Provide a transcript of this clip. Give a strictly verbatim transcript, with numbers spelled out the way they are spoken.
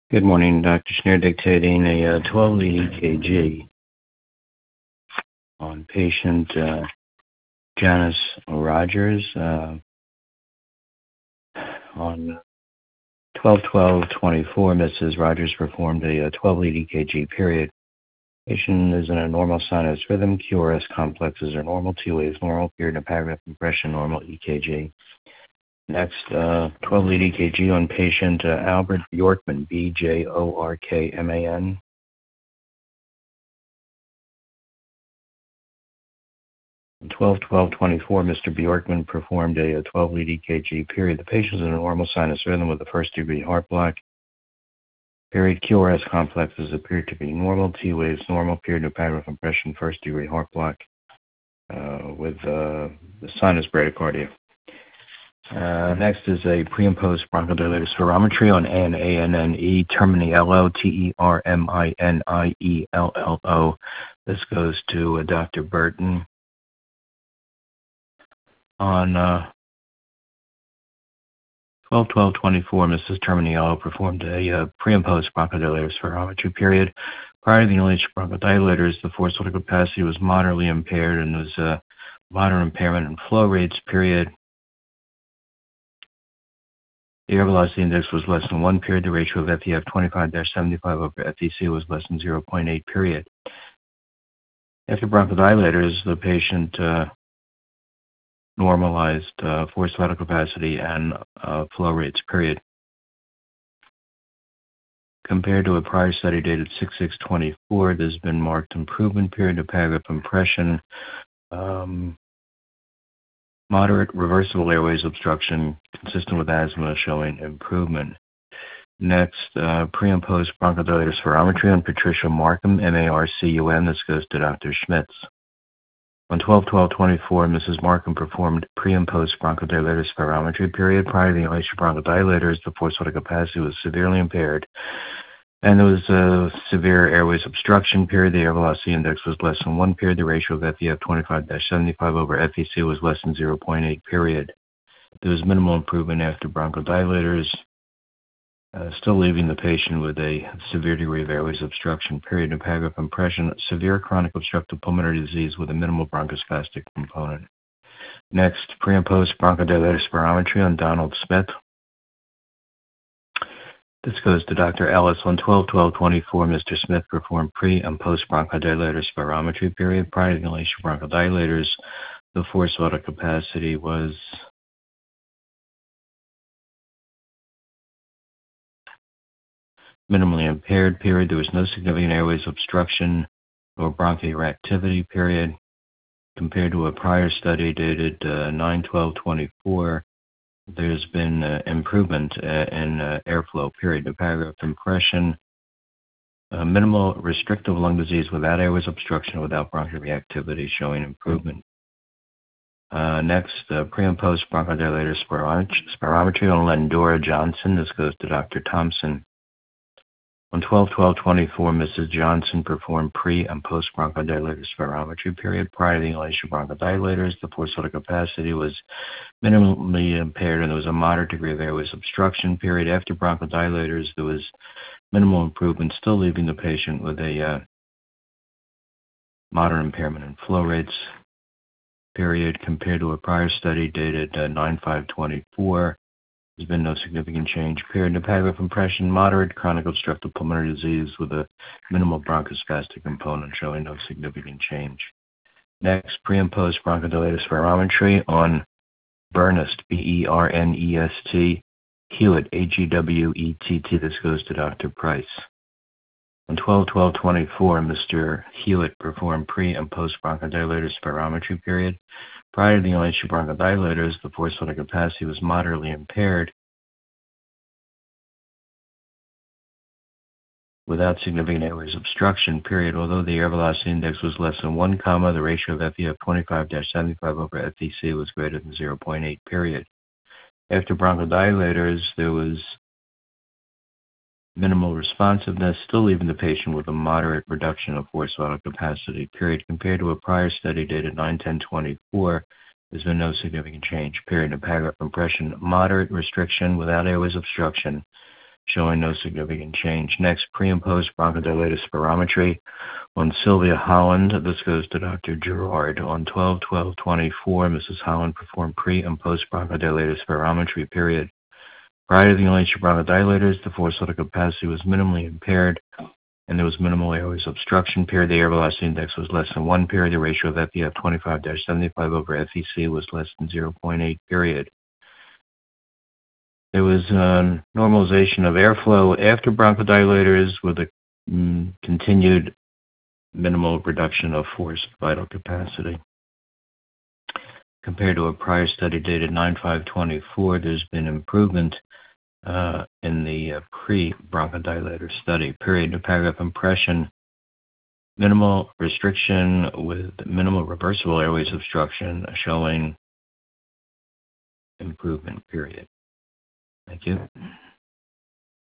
Good morning, Doctor Schneer, dictating a uh, twelve lead E K G on patient uh, Janice Rogers uh, on twelve twelve twenty-four. Missus Rogers performed a, uh twelve lead E K G period. Patient is in a normal sinus rhythm. Q R S complexes are normal. T waves normal. Period of paragraph compression normal. E K G. Next, uh, twelve lead E K G on patient uh, Albert Bjorkman, B J O R K M A N. twelve twelve twenty-four, Mister Bjorkman performed a twelve lead E K G period. The patient is in a normal sinus rhythm with a first degree heart block. Period. Q R S complexes appear to be normal. T waves normal. Period of paragraph compression, first degree heart block uh, with uh, sinus bradycardia. Uh, next is a pre and post bronchodilator spirometry on A N A N N E termini L O T E R M I N I E L L O. This goes to uh, Doctor Burton. On uh, twelve twelve twenty-four, Missus Terminiello performed a uh, pre and post bronchodilator spirometry period. Prior to the inhalation bronchodilators, the forced vital capacity was moderately impaired and was a uh, moderate impairment in flow rates period. The air velocity index was less than one period. The ratio of F E F twenty-five seventy-five over F E C was less than zero point eight period. After bronchodilators, the patient uh, normalized uh, forced vital capacity and uh, flow rates period. Compared to a prior study dated six six twenty-four, there's been marked improvement period of paragraph compression, um, moderate reversible airways obstruction consistent with asthma showing improvement. Next, uh, pre and post bronchodilator spirometry on Patricia Marcum, M A R C U M. This goes to Doctor Schmitz. On twelve twelve twenty-four, Missus Marcum performed pre and post bronchodilator spirometry period. Prior to the inhalation bronchodilators, the forced vital capacity was severely impaired, and there was a severe airways obstruction period. The air velocity index was less than one period. The ratio of F E F twenty-five seventy-five over F E C was less than zero point eight period. There was minimal improvement after bronchodilators, uh, still leaving the patient with a severe degree of airways obstruction period of paragraph compression, severe chronic obstructive pulmonary disease with a minimal bronchospastic component. Next, pre and post bronchodilator spirometry on Donald Smith. This goes to Doctor Ellis. On twelve twelve twenty-four, Mister Smith performed pre and post bronchodilator spirometry period. Prior to the inhalation bronchodilators, the forced vital capacity was minimally impaired period. There was no significant airways obstruction or bronchial activity period. Compared to a prior study dated uh, nine twelve twenty-four, there's been uh, improvement uh, in uh, airflow period. The paragraph compression, uh, minimal restrictive lung disease without airways obstruction, without bronchial reactivity, showing improvement. Uh, next, uh, pre and post bronchodilator spirometry on Lendora Johnson. This goes to Doctor Thompson. On twelve twelve twenty-four, Missus Johnson performed pre and post bronchodilator spirometry period. Prior to the inhalation bronchodilators, the forced vital capacity was minimally impaired and there was a moderate degree of airways obstruction period. After bronchodilators, there was minimal improvement, still leaving the patient with a uh, moderate impairment in flow rates period. Compared to a prior study dated uh, nine five twenty-four, there's been no significant change. Period of paragraph compression, moderate chronic obstructive pulmonary disease with a minimal bronchospastic component, showing no significant change. Next, pre and post bronchodilator spirometry on Bernest, B E R N E S T, Hewitt, A G W E T T. This goes to Doctor Price. On twelve twelve twenty-four, Mister Hewitt performed pre and post bronchodilator spirometry period. Prior to the inhalation bronchodilators, the forced vital capacity was moderately impaired without significant airways obstruction period. Although the air velocity index was less than one comma, the ratio of F E F twenty-five seventy-five over F E C was greater than zero point eight period. After bronchodilators, there was minimal responsiveness, still leaving the patient with a moderate reduction of forced vital capacity period. Compared to a prior study dated nine ten twenty-four, there's been no significant change. Period of paragraph compression, moderate restriction without airways obstruction, showing no significant change. Next, pre and post bronchodilator spirometry on Sylvia Holland. This goes to Doctor Gerard. On twelve twelve twenty-four, Missus Holland performed pre and post bronchodilator spirometry, period. Prior to the inhalation bronchodilators, the forced vital capacity was minimally impaired, and there was minimal airways obstruction, period. The air velocity index was less than one, period. The ratio of F E F twenty-five to seventy-five over F E C was less than zero point eight, period. There was a normalization of airflow after bronchodilators with a mm, continued minimal reduction of forced vital capacity. Compared to a prior study dated nine five twenty-four, there's been improvement uh, in the uh, pre-bronchodilator study. Period. New paragraph impression. Minimal restriction with minimal reversible airways obstruction showing improvement, period. Thank you.